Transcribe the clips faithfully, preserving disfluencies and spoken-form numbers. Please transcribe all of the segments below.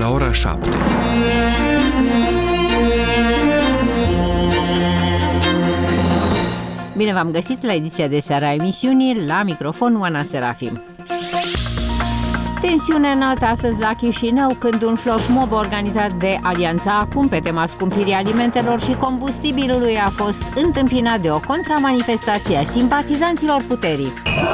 la ora șapte. Bine v-am găsit la ediția de seară a emisiunii, la microfon Oana Serafim. Tensiune înaltă astăzi la Chișinău, când un flash mob organizat de Alianța Acum pe tema scumpirii alimentelor și combustibilului a fost întâmpinat de o contramanifestație a simpatizanților puterii.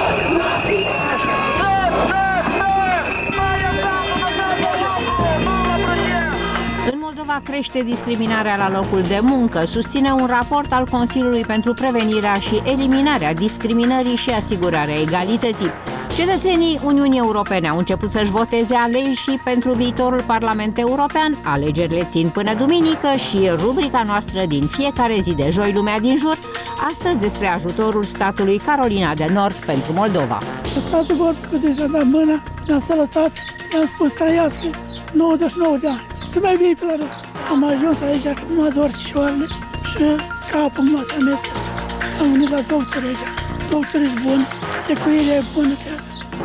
În Moldova crește discriminarea la locul de muncă, susține un raport al Consiliului pentru Prevenirea și Eliminarea Discriminării și Asigurarea Egalității. Cetățenii Uniunii Europene au început să-și voteze aleși pentru viitorul Parlament European. Alegerile țin până duminică și rubrica noastră din fiecare zi de joi, Lumea din jur, astăzi despre ajutorul statului Carolina de Nord pentru Moldova. Statul vorbă deja dat mâna, ne-a salutat, i-am spus trăiască nouăzeci și nouă de ani. Să mai vii pe la rând. Am ajuns aici că mă dor cicioarele și capul mă se amesă. Și am venit la doctor aici. Doctorul e bun, ecuirea e bună, chiar.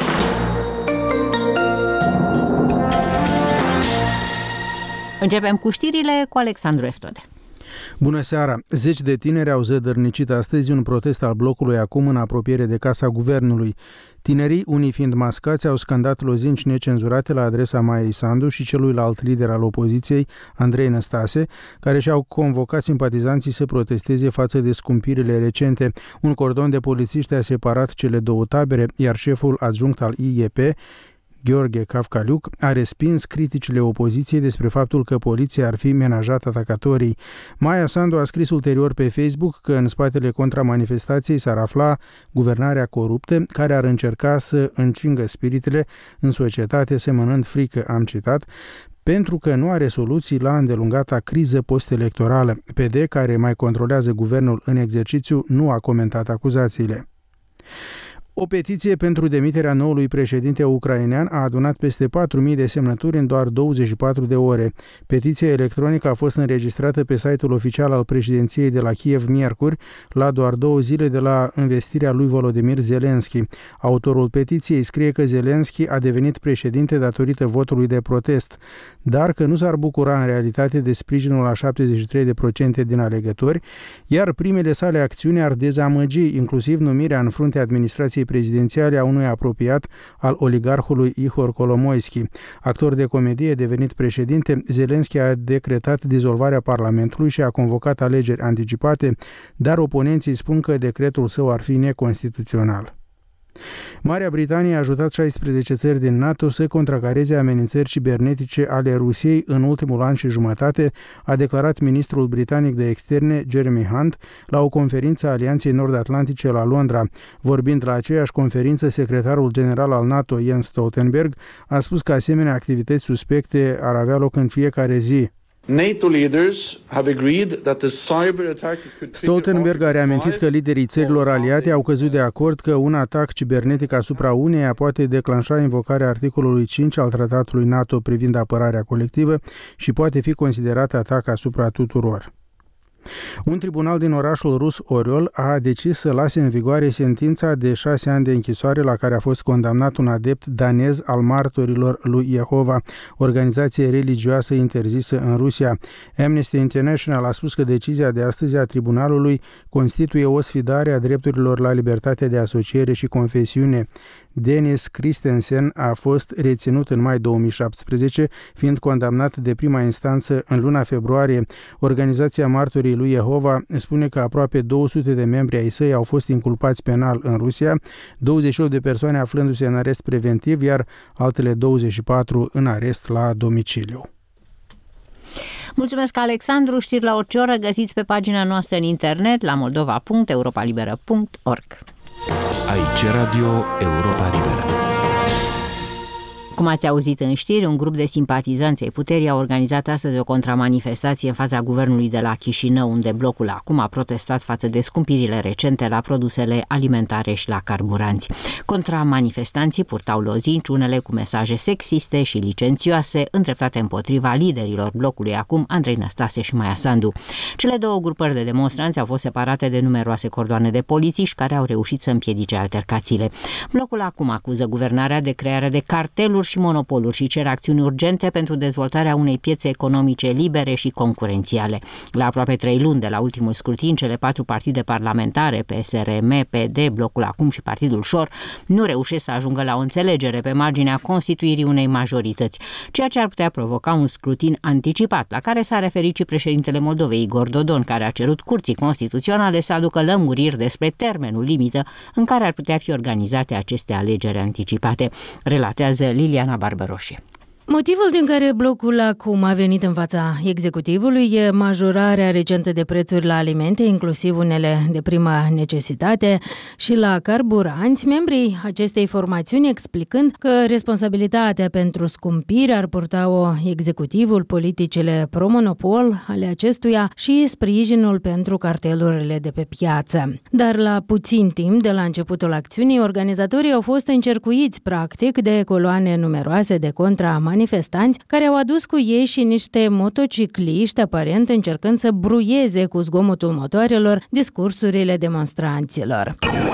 Începem cu știrile cu Alexandru Eftode. Bună seara! Zeci de tineri au zădărnicit astăzi un protest al blocului Acum în apropiere de Casa Guvernului. Tinerii, unii fiind mascați, au scandat lozinci necenzurate la adresa Maiei Sandu și celuilalt lider al opoziției, Andrei Năstase, care și-au convocat simpatizanții să protesteze față de scumpirile recente. Un cordon de polițiști a separat cele două tabere, iar șeful adjunct al I E P, Gheorghe Cafcaliuc, a respins criticile opoziției despre faptul că poliția ar fi menajat atacatorii. Maia Sandu a scris ulterior pe Facebook că în spatele contramanifestației s-ar afla guvernarea coruptă, care ar încerca să încingă spiritele în societate semănând frică, am citat, pentru că nu are soluții la îndelungata criză post-electorală. P D, care mai controlează guvernul în exercițiu, nu a comentat acuzațiile. O petiție pentru demiterea noului președinte ucrainean a adunat peste patru mii de semnături în doar douăzeci și patru de ore. Petiția electronică a fost înregistrată pe site-ul oficial al președinției de la Kiev miercuri, la doar două zile de la învestirea lui Volodymyr Zelensky. Autorul petiției scrie că Zelensky a devenit președinte datorită votului de protest, dar că nu s-ar bucura în realitate de sprijinul la șaptezeci și trei la sută din alegători, iar primele sale acțiuni ar dezamăgi, inclusiv numirea în fruntea administrației prezidențiale a unui apropiat al oligarhului Ihor Kolomoisky. Actor de comedie devenit președinte, Zelensky a decretat dizolvarea Parlamentului și a convocat alegeri anticipate, dar oponenții spun că decretul său ar fi neconstituțional. Marea Britanie a ajutat șaisprezece țări din NATO să contracareze amenințări cibernetice ale Rusiei în ultimul an și jumătate, a declarat ministrul britanic de externe Jeremy Hunt la o conferință a Alianței Nord-Atlantice la Londra. Vorbind la aceeași conferință, secretarul general al NATO, Jens Stoltenberg, a spus că asemenea activități suspecte ar avea loc în fiecare zi. NATO leaders have agreed that the cyber attack could Stoltenberg a reamintit că liderii țărilor aliate au căzut de acord că un atac cibernetic asupra uneia poate declanșa invocarea articolului cinci al tratatului NATO privind apărarea colectivă și poate fi considerat atac asupra tuturor. Un tribunal din orașul rus Oriol a decis să lase în vigoare sentința de șase ani de închisoare la care a fost condamnat un adept danez al martorilor lui Jehova, organizație religioasă interzisă în Rusia. Amnesty International a spus că decizia de astăzi a tribunalului constituie o sfidare a drepturilor la libertate de asociere și confesiune. Dennis Christensen a fost reținut în mai două mii șaptesprezece, fiind condamnat de prima instanță în luna februarie. Organizația Martorii lui Jehova spune că aproape două sute de membri ai săi au fost inculpați penal în Rusia, douăzeci și opt de persoane aflându-se în arest preventiv, iar altele douăzeci și patru în arest la domiciliu. Mulțumesc, Alexandru. Știri la orice oră găsiți pe pagina noastră în internet la moldova punct europa liberă punct org. Aici Radio Europa Liberă. Cum ați auzit în știri, un grup de simpatizanți ai puterii a organizat astăzi o contramanifestație în fața guvernului de la Chișinău, unde blocul Acum a protestat față de scumpirile recente la produsele alimentare și la carburanți. Contramanifestanții purtau lozinci, unele cu mesaje sexiste și licențioase, îndreptate împotriva liderilor blocului Acum, Andrei Năstase și Maia Sandu. Cele două grupări de demonstranți au fost separate de numeroase cordoane de polițiști care au reușit să împiedice altercațiile. Blocul Acum acuză guvernarea de crearea de carteluri și monopoluri și cer acțiuni urgente pentru dezvoltarea unei piețe economice libere și concurențiale. La aproape trei luni de la ultimul scrutin, cele patru partide parlamentare, P S R M, P D, Blocul Acum și Partidul Șor, nu reușesc să ajungă la o înțelegere pe marginea constituirii unei majorități, ceea ce ar putea provoca un scrutin anticipat, la care s-a referit și președintele Moldovei, Igor Dodon, care a cerut Curții Constituționale să aducă lămuriri despre termenul limită în care ar putea fi organizate aceste alegeri anticipate, relatează Liliana Barbaroșie. Motivul din care Blocul Acum a venit în fața executivului e majorarea recentă de prețuri la alimente, inclusiv unele de primă necesitate, și la carburanți, membrii acestei formațiuni explicând că responsabilitatea pentru scumpiri ar purta-o executivul, politicile pro-monopol ale acestuia și sprijinul pentru cartelurile de pe piață. Dar la puțin timp de la începutul acțiunii, organizatorii au fost încercuiți practic de coloane numeroase de contra manifestanți care au adus cu ei și niște motocicliști, aparent încercând să bruieze cu zgomotul motoarelor discursurile demonstranților.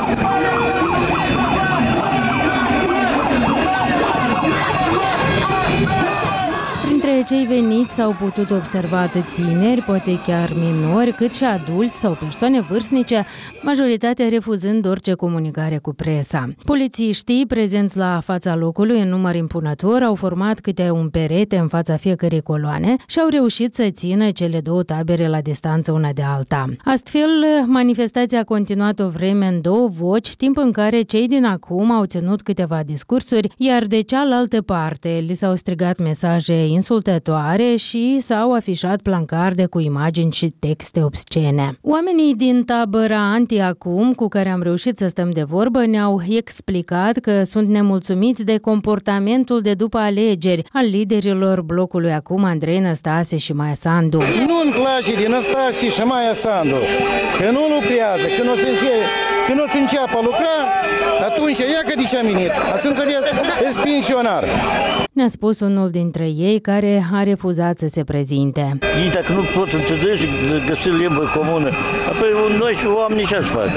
Printre cei veniți s-au putut observa atât tineri, poate chiar minori, cât și adulți sau persoane vârstnice, majoritatea refuzând orice comunicare cu presa. Polițiștii prezenți la fața locului în număr impunător au format câte un perete în fața fiecărei coloane și au reușit să țină cele două tabere la distanță una de alta. Astfel, manifestația a continuat o vreme în două voci, timp în care cei din Acum au ținut câteva discursuri, iar de cealaltă parte li s-au strigat mesaje insultătoare și s-au afișat plancarde cu imagini și texte obscene. Oamenii din tabăra anti-Acum, cu care am reușit să stăm de vorbă, ne-au explicat că sunt nemulțumiți de comportamentul de după alegeri al liderilor Blocului Acum, Andrei Năstase și Maia Sandu. Nu-mi place din Năstase și Maia Sandu, că nu lucrează, când o să fie, când o să înceapă a lucra, atunci ia că de ce a minit. Ați înțeles? Ești pensionar. Ne-a spus unul dintre ei care a refuzat să se prezinte. Ei dacă nu pot înțelege și găsi limbă comună, apoi noi și oamenii ce-aș face?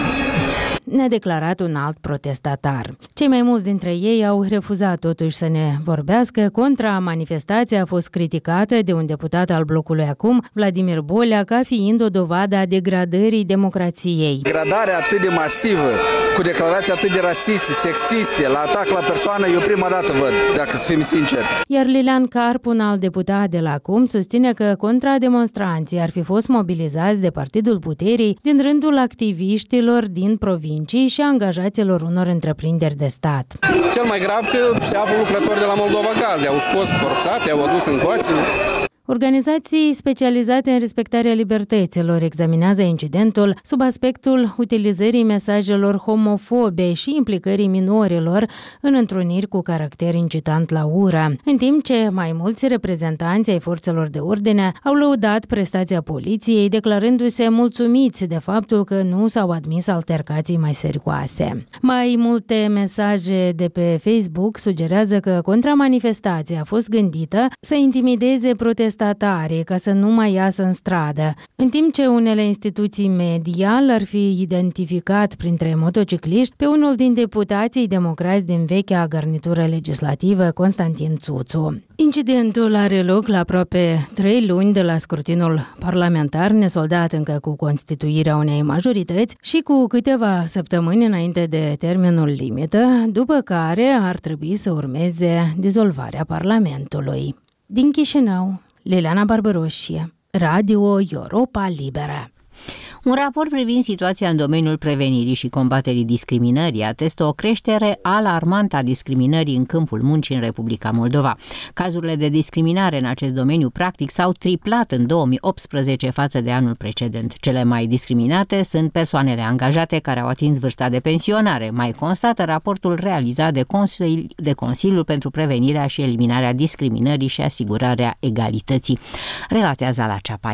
Ne-a declarat un alt protestatar. Cei mai mulți dintre ei au refuzat totuși să ne vorbească. Contra manifestația a fost criticată de un deputat al Blocului Acum, Vladimir Bolea, ca fiind o dovadă a degradării democrației. Degradarea atât de masivă, cu declarații atât de rasiste, sexiste, la atac la persoană, eu prima dată văd, dacă să fim sinceri. Iar Lilian Carp, un alt deputat de la Acum, susține că contrademonstranții ar fi fost mobilizați de Partidul Puterii din rândul activiștilor din provincie și angajaților unor întreprinderi de stat. Cel mai grav că se află lucrători de la Moldova Gaz, au scos forțate, au adus în coace. Organizații specializate în respectarea libertăților examinează incidentul sub aspectul utilizării mesajelor homofobe și implicării minorilor în întruniri cu caracter incitant la ură, în timp ce mai mulți reprezentanți ai forțelor de ordine au lăudat prestația poliției, declarându-se mulțumiți de faptul că nu s-au admis altercații mai serioase. Mai multe mesaje de pe Facebook sugerează că contramanifestația a fost gândită să intimideze protestatarii ca să nu mai iasă în stradă, în timp ce unele instituții media l-ar fi identificat printre motocicliști pe unul din deputații democrați din vechea garnitură legislativă, Constantin Țuțu. Incidentul are loc la aproape trei luni de la scrutinul parlamentar, nesoldat încă cu constituirea unei majorități și cu câteva săptămâni înainte de termenul limită, după care ar trebui să urmeze dizolvarea Parlamentului. Din Chișinău, Liliana Barbaroșie, Radio Europa Liberă. Un raport privind situația în domeniul prevenirii și combaterii discriminării atestă o creștere alarmantă a discriminării în câmpul muncii în Republica Moldova. Cazurile de discriminare în acest domeniu practic s-au triplat în două mii optsprezece față de anul precedent. Cele mai discriminate sunt persoanele angajate care au atins vârsta de pensionare, mai constată raportul realizat de, Consili- de Consiliul pentru Prevenirea și Eliminarea Discriminării și Asigurarea Egalității. Relatează la Ceapai.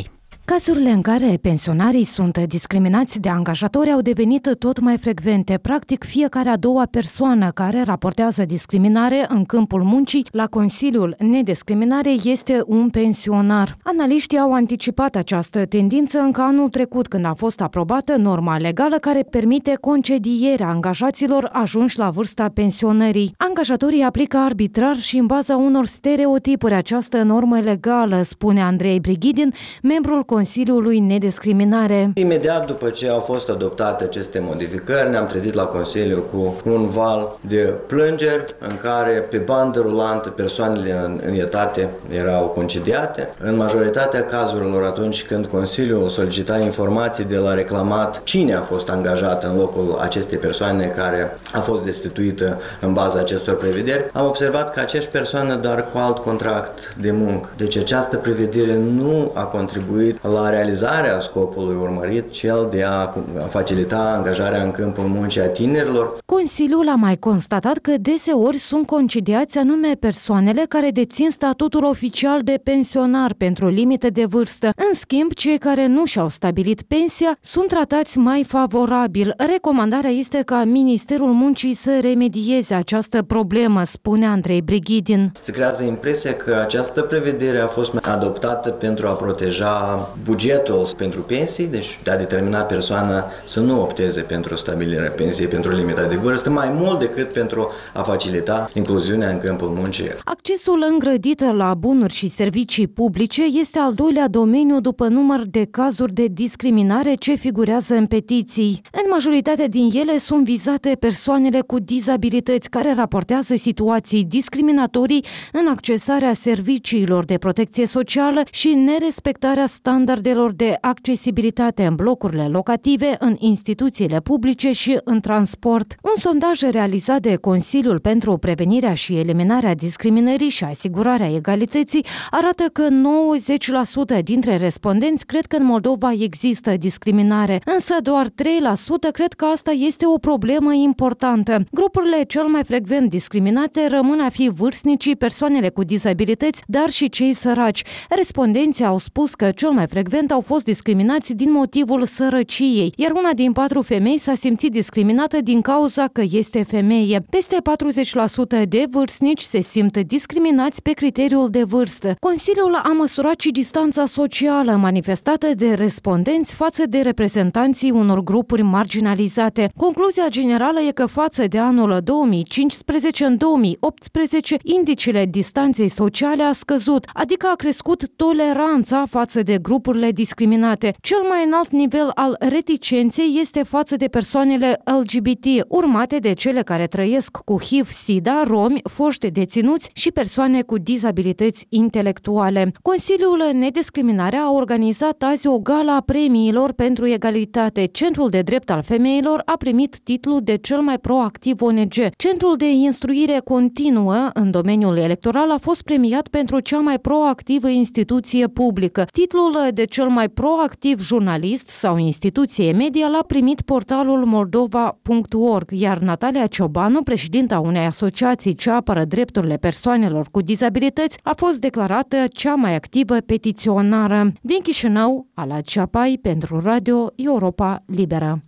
Cazurile în care pensionarii sunt discriminați de angajatori au devenit tot mai frecvente. Practic, fiecare a doua persoană care raportează discriminare în câmpul muncii la Consiliul Nediscriminare este un pensionar. Analiștii au anticipat această tendință încă anul trecut, când a fost aprobată norma legală care permite concedierea angajaților ajunși la vârsta pensionării. Angajatorii aplică arbitrar și în baza unor stereotipuri această normă legală, spune Andrei Brighidin, membrul Consiliului Nediscriminare. Imediat după ce au fost adoptate aceste modificări, ne-am trezit la Consiliu cu un val de plângeri în care pe bandă rulantă persoanele în etate erau concediate. În majoritatea cazurilor, atunci când Consiliul solicita informații de la reclamat cine a fost angajat în locul acestei persoane care a fost destituită în baza acestor prevederi, am observat că aceeași persoană, dar cu alt contract de muncă. Deci această prevedere nu a contribuit la realizarea scopului urmărit, cel de a facilita angajarea în câmpul muncii a tinerilor. Consiliul a mai constatat că deseori sunt concediați anume persoanele care dețin statutul oficial de pensionar pentru limite de vârstă. În schimb, cei care nu și-au stabilit pensia sunt tratați mai favorabil. Recomandarea este ca Ministerul Muncii să remedieze această problemă, spune Andrei Brighidin. Se creează impresia că această prevedere a fost adoptată pentru a proteja bugetul pentru pensii, deci de a determina persoana să nu opteze pentru stabilirea pensiei pentru limita de vârstă, mai mult decât pentru a facilita incluziunea în câmpul muncii. Accesul îngrădit la bunuri și servicii publice este al doilea domeniu după număr de cazuri de discriminare ce figurează în petiții. În majoritatea din ele sunt vizate persoanele cu dizabilități care raportează situații discriminatorii în accesarea serviciilor de protecție socială și nerespectarea standardelor de accesibilitate în blocurile locative, în instituțiile publice și în transport. Un sondaj realizat de Consiliul pentru Prevenirea și Eliminarea Discriminării și Asigurarea Egalității arată că nouăzeci la sută dintre respondenți cred că în Moldova există discriminare, însă doar trei la sută cred că asta este o problemă importantă. Grupurile cel mai frecvent discriminate rămân a fi vârstnicii, persoanele cu dizabilități, dar și cei săraci. Respondenții au spus că cel mai frecvent au fost discriminați din motivul sărăciei, iar una din patru femei s-a simțit discriminată din cauza că este femeie. Peste patruzeci la sută de vârstnici se simt discriminați pe criteriul de vârstă. Consiliul a măsurat și distanța socială manifestată de respondenți față de reprezentanții unor grupuri marginalizate. Concluzia generală e că față de anul două mii cincisprezece, în două mii optsprezece, indicele distanței sociale a scăzut, adică a crescut toleranța față de grupurile discriminate. Cel mai înalt nivel al reticenței este față de persoanele L G B T, urmate de cele care trăiesc cu H I V SIDA, romi, foști deținuți și persoane cu dizabilități intelectuale. Consiliul Nediscriminare a organizat azi o gală a premiilor pentru egalitate. Centrul de Drept al Femeilor a primit titlul de cel mai proactiv O N G. Centrul de Instruire Continuă în domeniul electoral a fost premiat pentru cea mai proactivă instituție publică. Titlul de cel mai proactiv jurnalist sau instituție media l-a primit portalul moldova punct org, iar Natalia Ciobanu, președinta unei asociații ce apără drepturile persoanelor cu dizabilități, a fost declarată cea mai activă petiționară. Din Chișinău, Ala Ceapai pentru Radio Europa Liberă.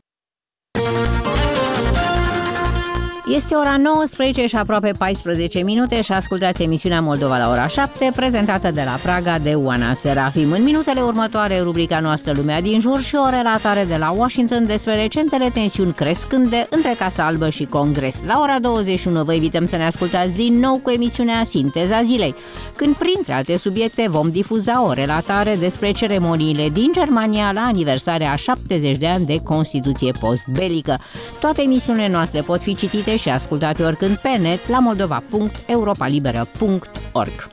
Este ora nouăsprezece și aproape paisprezece minute și ascultați emisiunea Moldova la ora șapte, prezentată de la Praga de Oana Serafim. În minutele următoare, rubrica noastră Lumea din jur și o relatare de la Washington despre recentele tensiuni crescânde între Casa Albă și Congres. La ora douăzeci și unu vă invităm să ne ascultați din nou cu emisiunea Sinteza Zilei, când, printre alte subiecte, vom difuza o relatare despre ceremoniile din Germania la aniversarea a șaptezeci de ani de Constituție postbelică. Toate emisiunile noastre pot fi citite și ascultate oricând pe net la moldova punct europa liberă punct org.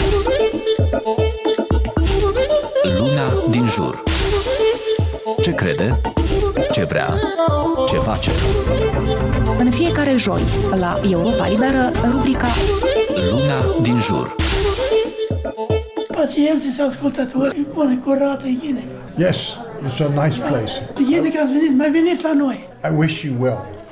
Lumea din jur. Ce crede? Ce vrea? Ce face? În fiecare joi, la Europa Liberă, rubrica Lumea din jur. Pacienții sau ascultători, e bună, curată, e Ghineca. Yes, it's a nice place. Ghineca ați venit, mai veniți la noi. I wish you well.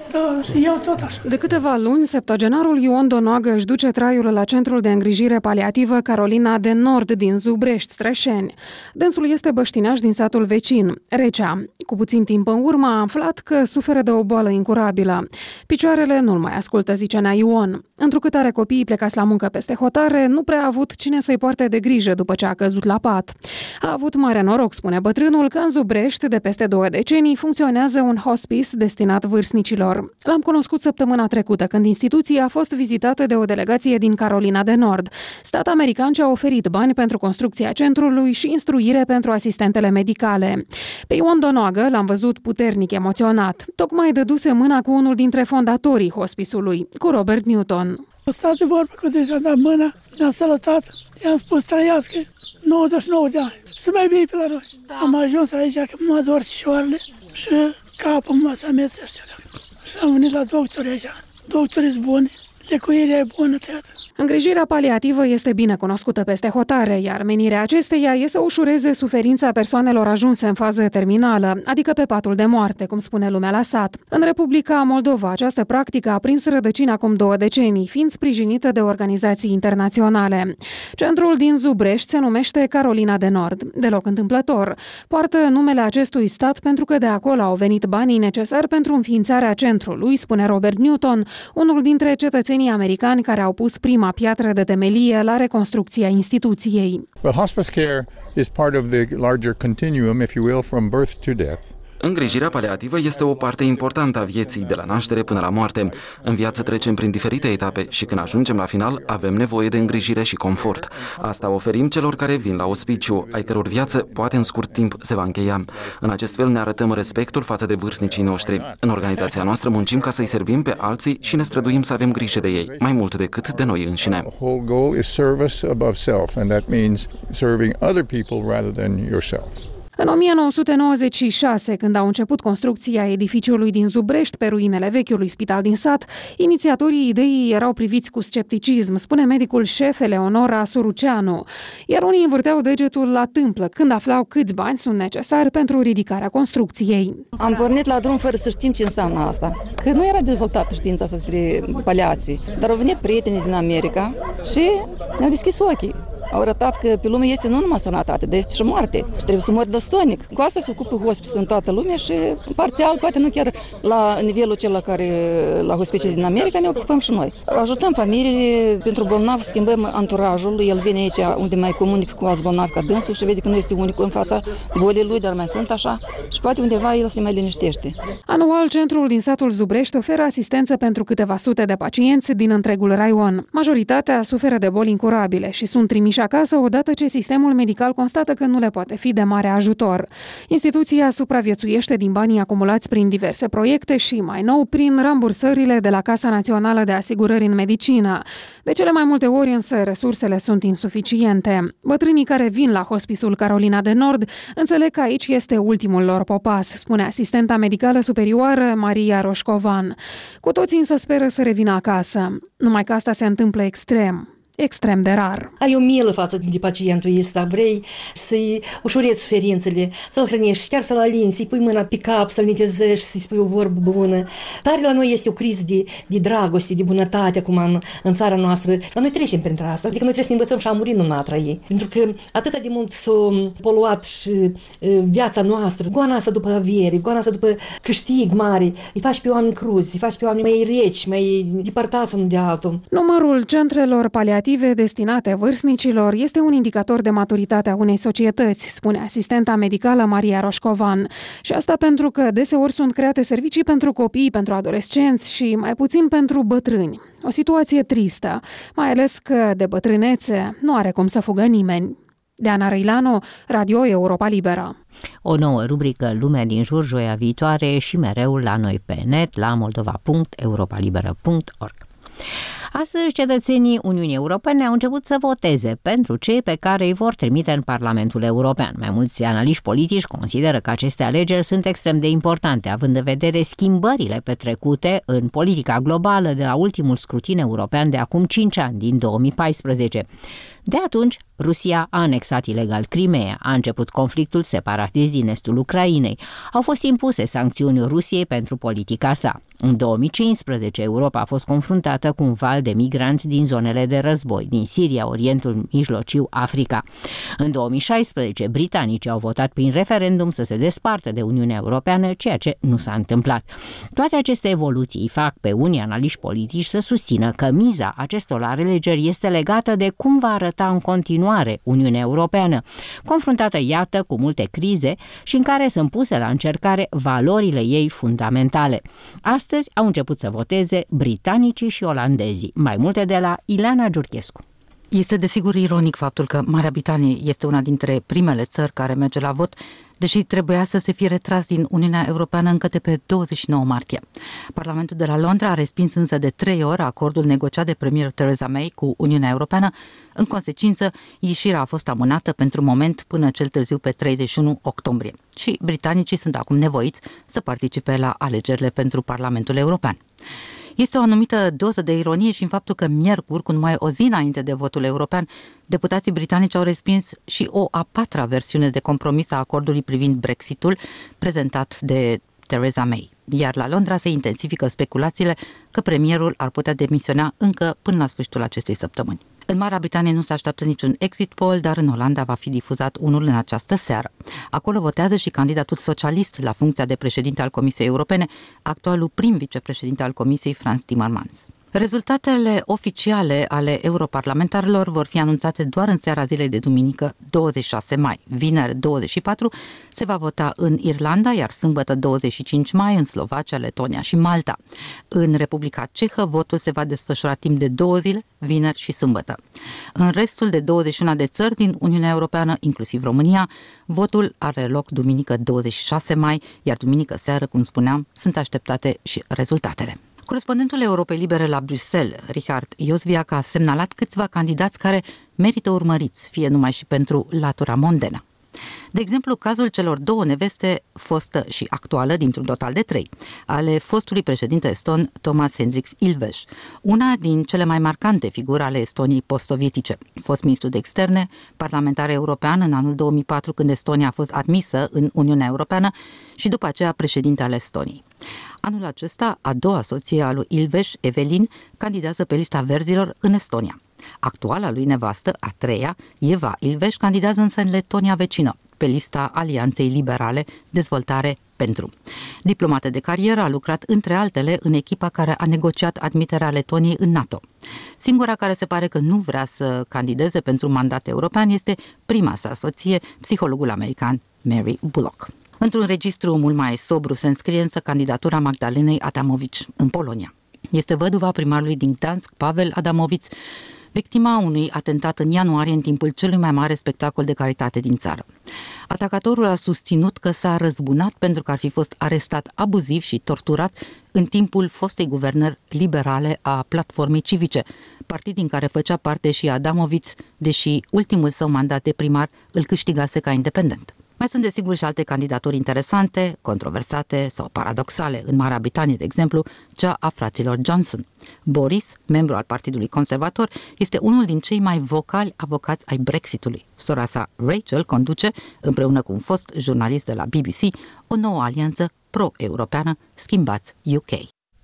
Da, și eu tot așa. De câteva luni, septuagenarul Ion Donoagă își duce traiul la centrul de îngrijire paliativă Carolina de Nord din Zubrești, Strășeni. Dânsul este băștinaș din satul vecin, Recea. Cu puțin timp în urmă a aflat că suferă de o boală incurabilă. Picioarele nu-l mai ascultă, zice Nea Ion. Întrucât are copiii plecați la muncă peste hotare, nu prea a avut cine să-i poarte de grijă după ce a căzut la pat. A avut mare noroc, spune bătrânul, că în Zubrești, de peste două decenii, funcționează un hospice destinat vârstnicilor. L-am cunoscut săptămâna trecută, când instituția a fost vizitată de o delegație din Carolina de Nord. Stat american ce a oferit bani pentru construcția centrului și instruire pentru asistentele medicale. Pe Ion Donoagă l-am văzut puternic emoționat. Tocmai dăduse mâna cu unul dintre fondatorii hospice-ului, cu Robert Newton. A stat de vorbă cu deja, dat mâna, ne-a salutat, i-am spus trăiască nouăzeci și nouă de ani. Să mai bine pe la noi. Da. Am ajuns aici că mă dor cicioarele și capul mă se amețește. Și am venit la doctori aici. Doctorii sunt buni, lecuirea e bună, tăiată. Îngrijirea paliativă este bine cunoscută peste hotare, iar menirea acesteia este să ușureze suferința persoanelor ajunse în fază terminală, adică pe patul de moarte, cum spune lumea la sat. În Republica Moldova, această practică a prins rădăcini acum două decenii, fiind sprijinită de organizații internaționale. Centrul din Zubrești se numește Carolina de Nord, deloc întâmplător. Poartă numele acestui stat pentru că de acolo au venit banii necesari pentru înființarea centrului, spune Robert Newton, unul dintre cetățenii americani care au pus prima piatră de temelie la reconstrucția instituției. Well, hospice care is part of the larger continuum, if you will, from birth to death. Îngrijirea paliativă este o parte importantă a vieții, de la naștere până la moarte. În viață trecem prin diferite etape și când ajungem la final, avem nevoie de îngrijire și confort. Asta oferim celor care vin la ospiciu, ai căror viață poate în scurt timp se va încheia. În acest fel ne arătăm respectul față de vârstnicii noștri. În organizația noastră muncim ca să-i servim pe alții și ne străduim să avem grijă de ei, mai mult decât de noi înșine. The whole goal is service above self, and that means serving other people rather than yourself. În o mie nouă sute nouăzeci și șase, când au început construcția edificiului din Zubrești pe ruinele vechiului spital din sat, inițiatorii ideii erau priviți cu scepticism, spune medicul șef Eleonora Suruceanu, iar unii învârteau degetul la tâmplă când aflau câți bani sunt necesari pentru ridicarea construcției. Am pornit la drum fără să știm ce înseamnă asta, că nu era dezvoltată știința asta despre paliații, dar au venit prietenii din America și ne-au deschis ochii. Au arătat că pe lume este nu numai sănătate, dar este și moarte. Și trebuie să mori dostonic. Cu asta se ocupă hospice în toată lumea și parțial, poate nu chiar la nivelul cel care la hospicii din America ne ocupăm și noi. Ajutăm familiile pentru bolnavi, schimbăm anturajul. El vine aici unde mai comunică cu alți bolnavi ca dânsul și vede că nu este unicul în fața bolii lui, dar mai sunt așa și poate undeva el se mai liniștește. Anual, centrul din satul Zubrești oferă asistență pentru câteva sute de pacienți din întregul raion. Majoritatea suferă de boli incurabile și sunt trimiși acasă odată ce sistemul medical constată că nu le poate fi de mare ajutor. Instituția supraviețuiește din banii acumulați prin diverse proiecte și, mai nou, prin rambursările de la Casa Națională de Asigurări în Medicină. De cele mai multe ori însă resursele sunt insuficiente. Bătrânii care vin la hospisul Carolina de Nord înțeleg că aici este ultimul lor popas, spune asistenta medicală superioară Maria Roșcovan. Cu toții însă speră să revină acasă, numai că asta se întâmplă extrem. extrem de rar. Ai o milă față de pacientul ăsta, vrei să-i ușurezi suferințele, să-l hrănești, chiar să-l alinzi, să-i pui mâna pe cap, să-l netezești, să-i spui o vorbă bună. Tare la noi este o criză de, de dragoste, de bunătate acum în, în țara noastră, dar noi trecem printre asta, adică noi trebuie să ne învățăm și a muri, nu a trăi. Pentru că atât de mult s-a poluat și e, viața noastră, goana asta după avere, goana asta după câștig mare, îi faci pe oameni cruzi, îi faci pe oameni mai reci, mai depărtați unul de altul. Numărul centrelor paliative destinate vârstnicilor este un indicator de maturitate a unei societăți, spune asistenta medicală Maria Roșcovan. Și asta pentru că deseori sunt create servicii pentru copii, pentru adolescenți și mai puțin pentru bătrâni. O situație tristă, mai ales că de bătrânețe nu are cum să fugă nimeni. Deana Răilanu, Radio Europa Liberă. O nouă rubrică Lumea din jur joia viitoare și mereu la noi pe net la moldova punct europa liberă punct org. Astăzi, cetățenii Uniunii Europene au început să voteze pentru cei pe care îi vor trimite în Parlamentul European. Mai mulți analiști politici consideră că aceste alegeri sunt extrem de importante, având în vedere schimbările petrecute în politica globală de la ultimul scrutin european de acum cinci ani, din două mii paisprezece. De atunci, Rusia a anexat ilegal Crimea, a început conflictul separatist din estul Ucrainei, au fost impuse sancțiuni Rusiei pentru politica sa. În două mii cincisprezece, Europa a fost confruntată cu un val de migranți din zonele de război, din Siria, Orientul Mijlociu, Africa. În două mii șaisprezece, britanicii au votat prin referendum să se despartă de Uniunea Europeană, ceea ce nu s-a întâmplat. Toate aceste evoluții fac pe unii analiști politici să susțină că miza acestor alegeri este legată de cum va arăta în continuare Uniunea Europeană, confruntată, iată, cu multe crize și în care sunt puse la încercare valorile ei fundamentale. Astăzi au început să voteze britanicii și olandezii. Mai multe de la Ileana Giurchescu. Este desigur ironic faptul că Marea Britanie este una dintre primele țări care merge la vot, deși trebuia să se fie retras din Uniunea Europeană încă de pe douăzeci și nouă martie. Parlamentul de la Londra a respins însă de trei ori acordul negociat de premierul Theresa May cu Uniunea Europeană. În consecință, ieșirea a fost amânată pentru moment până cel târziu pe treizeci și unu octombrie. Și britanicii sunt acum nevoiți să participe la alegerile pentru Parlamentul European. Este o anumită doză de ironie și în faptul că miercuri, cu numai o zi înainte de votul european, deputații britanici au respins și o a patra versiune de compromis a acordului privind Brexitul, prezentat de Theresa May. Iar la Londra se intensifică speculațiile că premierul ar putea demisiona încă până la sfârșitul acestei săptămâni. În Marea Britanie nu se așteaptă niciun exit poll, dar în Olanda va fi difuzat unul în această seară. Acolo votează și candidatul socialist la funcția de președinte al Comisiei Europene, actualul prim vicepreședinte al Comisiei, Frans Timmermans. Rezultatele oficiale ale europarlamentarilor vor fi anunțate doar în seara zilei de duminică douăzeci și șase mai. Vineri douăzeci și patru se va vota în Irlanda, iar sâmbătă douăzeci și cinci mai în Slovacia, Letonia și Malta. În Republica Cehă votul se va desfășura timp de două zile, vineri și sâmbătă. În restul de douăzeci și unu de țări din Uniunea Europeană, inclusiv România, votul are loc duminică douăzeci și șase mai, iar duminică seară, cum spuneam, sunt așteptate și rezultatele. Corespondentul Europei Libere la Bruxelles, Richard Iosviac, a semnalat câțiva candidați care merită urmăriți, fie numai și pentru latura mondenă. De exemplu, cazul celor două neveste, fostă și actuală, dintr-un total de trei, ale fostului președinte eston Thomas Hendricks Ilves, una din cele mai marcante figuri ale Estoniei post-sovietice. Fost ministru de externe, parlamentar european în anul două mii patru, când Estonia a fost admisă în Uniunea Europeană, și după aceea președinte al Estoniei. Anul acesta, a doua soție a lui Ilves, Evelin, candidează pe lista verzilor în Estonia. Actuala lui nevastă, a treia, Eva Ilves, candidează însă în Letonia vecină, pe lista Alianței Liberale Dezvoltare pentru. Diplomată de carieră, a lucrat între altele în echipa care a negociat admiterea Letoniei în NATO. Singura care se pare că nu vrea să candideze pentru un mandat european este prima sa soție, psihologul american Mary Bullock. Într-un registru mult mai sobru se înscrie însă candidatura Magdalenei Adamovici în Polonia. Este văduva primarului din Gdansk, Pavel Adamovici, victima unui atentat în ianuarie în timpul celui mai mare spectacol de caritate din țară. Atacatorul a susținut că s-a răzbunat pentru că ar fi fost arestat abuziv și torturat în timpul fostei guvernări liberale a Platformei Civice, partid din care făcea parte și Adamovici, deși ultimul său mandat de primar îl câștigase ca independent. Mai sunt desigur și alte candidaturi interesante, controversate sau paradoxale. În Marea Britanie, de exemplu, cea a fraților Johnson. Boris, membru al Partidului Conservator, este unul din cei mai vocali avocați ai Brexitului. Sora sa, Rachel, conduce, împreună cu un fost jurnalist de la B B C, o nouă alianță pro-europeană, Schimbați U K.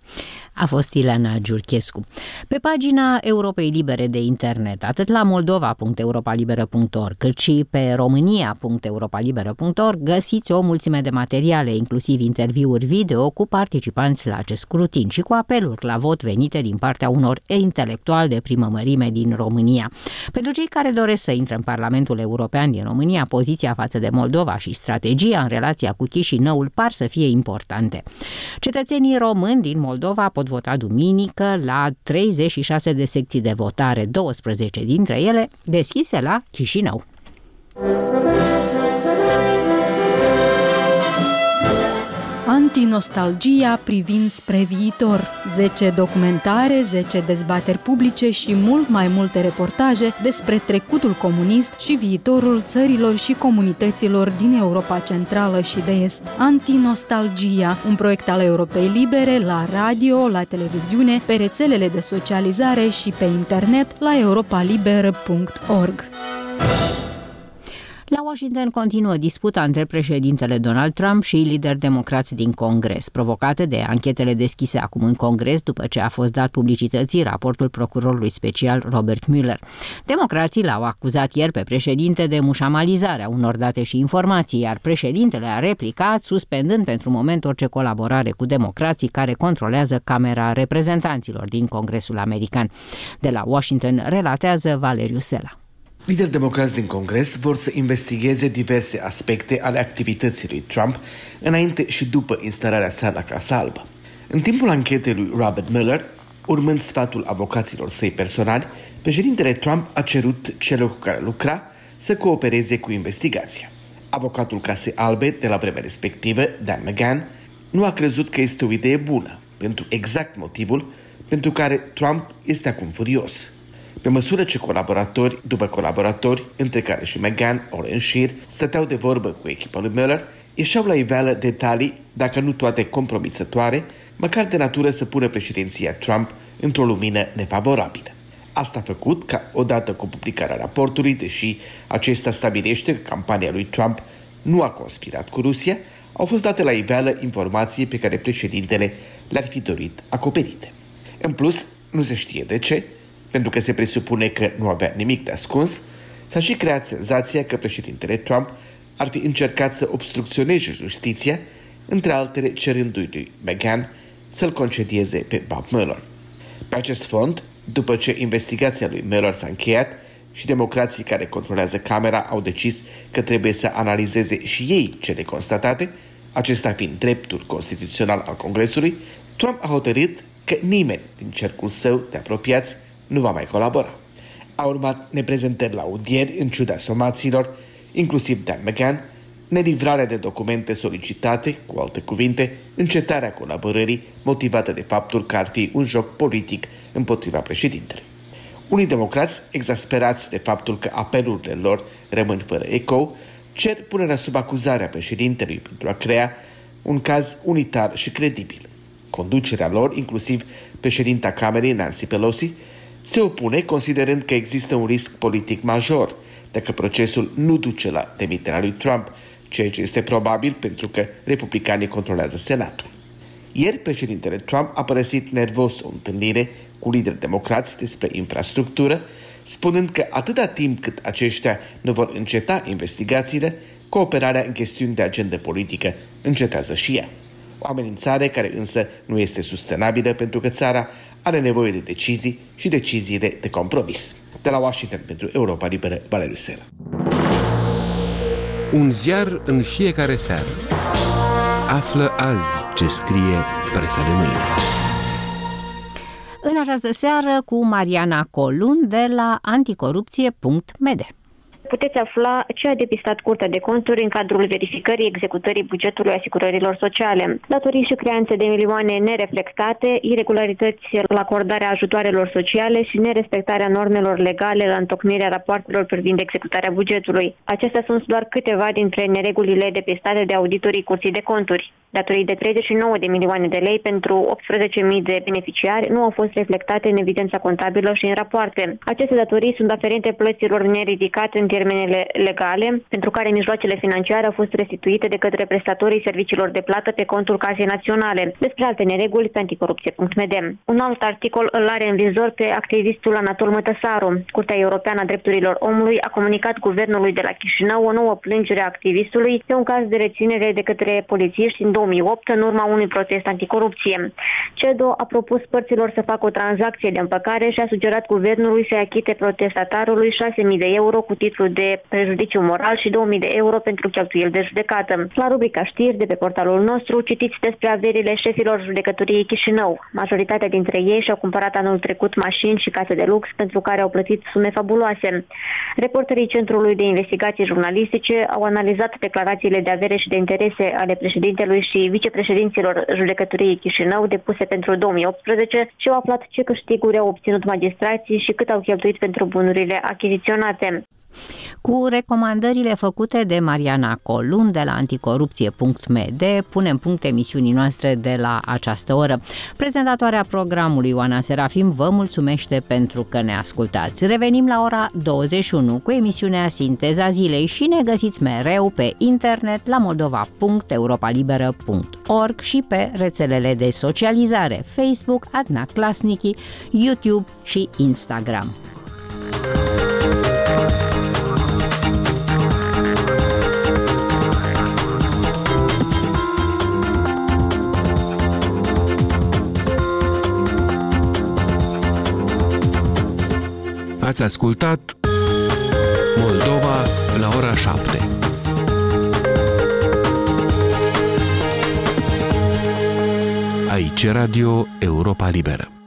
A fost Ileana Giurchescu. Pe pagina Europei Libere de internet, atât la moldova punct europa liberă punct org, cât și pe românia punct europa liberă punct org, găsiți o mulțime de materiale, inclusiv interviuri video cu participanți la acest scrutin și cu apeluri la vot venite din partea unor intelectuali de primă mărime din România. Pentru cei care doresc să intre în Parlamentul European din România, poziția față de Moldova și strategia în relația cu Chișinăul par să fie importante. Cetățenii români din Moldova pot vota duminică la treizeci și șase de secții de votare, douăsprezece dintre ele deschise la Chișinău. Antinostalgia privind spre viitor. zece documentare, zece dezbateri publice și mult mai multe reportaje despre trecutul comunist și viitorul țărilor și comunităților din Europa Centrală și de Est. Antinostalgia, un proiect al Europei Libere la radio, la televiziune, pe rețelele de socializare și pe internet la europaliberă punct org. La Washington continuă disputa între președintele Donald Trump și lideri democrați din Congres, provocate de anchetele deschise acum în Congres după ce a fost dat publicității raportul procurorului special Robert Mueller. Democrații l-au acuzat ieri pe președinte de mușamalizarea unor date și informații, iar președintele a replicat, suspendând pentru moment orice colaborare cu democrații care controlează Camera Reprezentanților din Congresul American. De la Washington relatează Valeriu Sela. Lideri democrați din Congres vor să investigheze diverse aspecte ale activității lui Trump înainte și după instalarea sa la Casa Albă. În timpul anchetei lui Robert Mueller, urmând sfatul avocaților săi personali, președintele Trump a cerut celor cu care lucra să coopereze cu investigația. Avocatul Casei Albe de la vremea respectivă, Dan McGahn, nu a crezut că este o idee bună, pentru exact motivul pentru care Trump este acum furios. Pe măsură ce colaboratori după colaboratori, între care și McGahn, ori în șir, stăteau de vorbă cu echipa lui Mueller, ieșeau la iveală detalii, dacă nu toate compromițătoare, măcar de natură să pună președinția Trump într-o lumină nefavorabilă. Asta a făcut ca, odată cu publicarea raportului, deși acesta stabilește că campania lui Trump nu a conspirat cu Rusia, au fost date la iveală informații pe care președintele le-ar fi dorit acoperite. În plus, nu se știe de ce, pentru că se presupune că nu avea nimic de ascuns, s-a și creat senzația că președintele Trump ar fi încercat să obstrucționeze justiția, între altele cerându-i lui McGahn să-l concedieze pe Bob Mueller. Pe acest fond, după ce investigația lui Mueller s-a încheiat și democrații care controlează Camera au decis că trebuie să analizeze și ei cele constatate, acesta fiind dreptul constituțional al Congresului, Trump a hotărât că nimeni din cercul său de apropiați nu va mai colabora. A urmat neprezentări la audieri în ciuda somațiilor, inclusiv Dan McGahn, nelivrarea de documente solicitate, cu alte cuvinte, încetarea colaborării motivată de faptul că ar fi un joc politic împotriva președintelui. Unii democrați, exasperați de faptul că apelurile lor rămân fără ecou, cer punerea sub acuzare a președintelui pentru a crea un caz unitar și credibil. Conducerea lor, inclusiv președinta Camerei, Nancy Pelosi, se opune considerând că există un risc politic major dacă procesul nu duce la demiterea lui Trump, ceea ce este probabil pentru că republicanii controlează Senatul. Ieri, președintele Trump a părăsit nervos o întâlnire cu lideri democrați despre infrastructură, spunând că atâta timp cât aceștia nu vor înceta investigațiile, cooperarea în chestiuni de agendă politică încetează și ea. O amenințare care însă nu este sustenabilă pentru că țara are nevoie de decizii și deciziile de compromis. De la Washington pentru Europa Liberă, Valeriu Sela. Un ziar în fiecare seară. Află azi ce scrie presa de mâine. În această seară cu Mariana Colun de la anticorupție punct m d. Puteți afla ce a depistat Curtea de Conturi în cadrul verificării executării bugetului asigurărilor sociale. Datorii și creanțe de milioane nereflectate, iregularități la acordarea ajutoarelor sociale și nerespectarea normelor legale la întocmirea rapoartelor privind executarea bugetului. Acestea sunt doar câteva dintre neregulile depistate de auditorii Curții de Conturi. Datorii de treizeci și nouă de milioane de lei pentru optsprezece mii de beneficiari nu au fost reflectate în evidența contabilă și în rapoarte. Aceste datorii sunt aferente plăților neridicate în termenele legale, pentru care mijloacele financiare au fost restituite de către prestatorii serviciilor de plată pe contul Casei Naționale. Despre alte nereguli pe anticorupție punct m d. Un alt articol îl are în vizor pe activistul Anatol Mătăsaru. Curtea Europeană a Drepturilor Omului a comunicat guvernului de la Chișinău o nouă plângere a activistului pe un caz de reținere de către polițiști în două mii opt în urma unui protest anticorupție. CEDO a propus părților să facă o tranzacție de împăcare și a sugerat guvernului să achite protestatarului șase mii de euro cu titlu de prejudiciu moral și două mii de euro pentru cheltuieli de judecată. La rubrica știri de pe portalul nostru citiți despre averile șefilor judecătoriei Chișinău. Majoritatea dintre ei și-au cumpărat anul trecut mașini și case de lux pentru care au plătit sume fabuloase. Reporterii Centrului de Investigații Jurnalistice au analizat declarațiile de avere și de interese ale președintelui și vicepreședinților Judecătoriei Chișinău depuse pentru două mii optsprezece și au aflat ce câștiguri au obținut magistrații și cât au cheltuit pentru bunurile achiziționate. Cu recomandările făcute de Mariana Colun de la anticorupție punct m d, punem punct emisiunii noastre de la această oră. Prezentatoarea programului Ioana Serafim vă mulțumește pentru că ne ascultați. Revenim la ora douăzeci și unu cu emisiunea Sinteza Zilei și ne găsiți mereu pe internet la moldova punct europa liberă punct org și pe rețelele de socializare Facebook, Adna Klasniki, YouTube și Instagram. Ați ascultat Moldova la ora șapte. Aici Radio Europa Liberă.